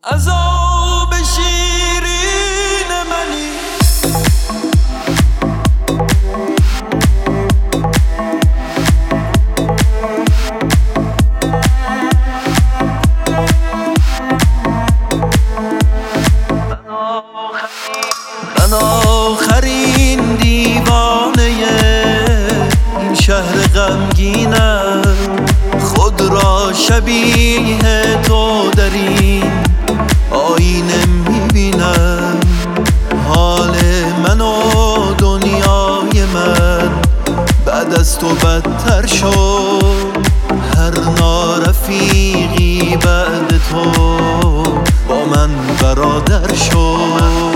عذاب شیرین منی، من آخرین دیوانه این شهر غمگینم، خود را شبیه تو در این آینه میبینم. حال من و دنیای من بعد از تو بدتر شد، هر نارفیقی بعد تو با من برادر شد.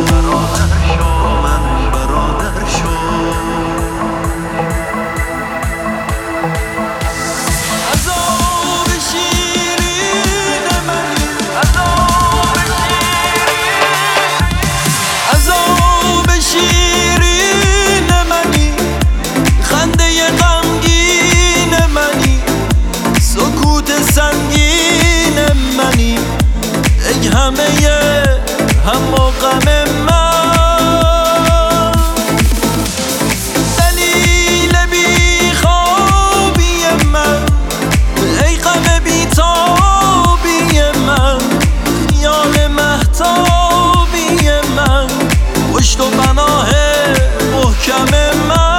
سنگین منی ای همه هم و غم من، دلیل بی خوابی من ای غم بی تابی من، خیال مهتابی من پشت و پناه محکم من.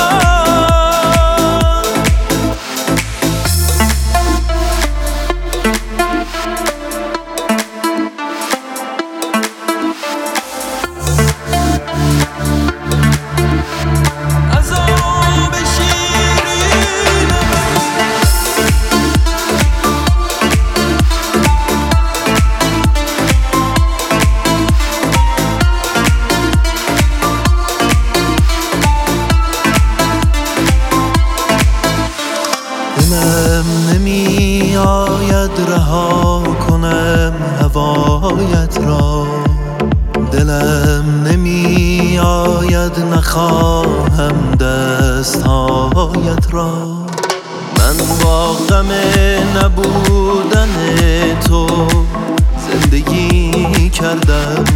دلم نمی آید رها کنم هوایت را، دلم نمی آید نخواهم دستهایت را. من با غم نبودن تو زندگی کردم،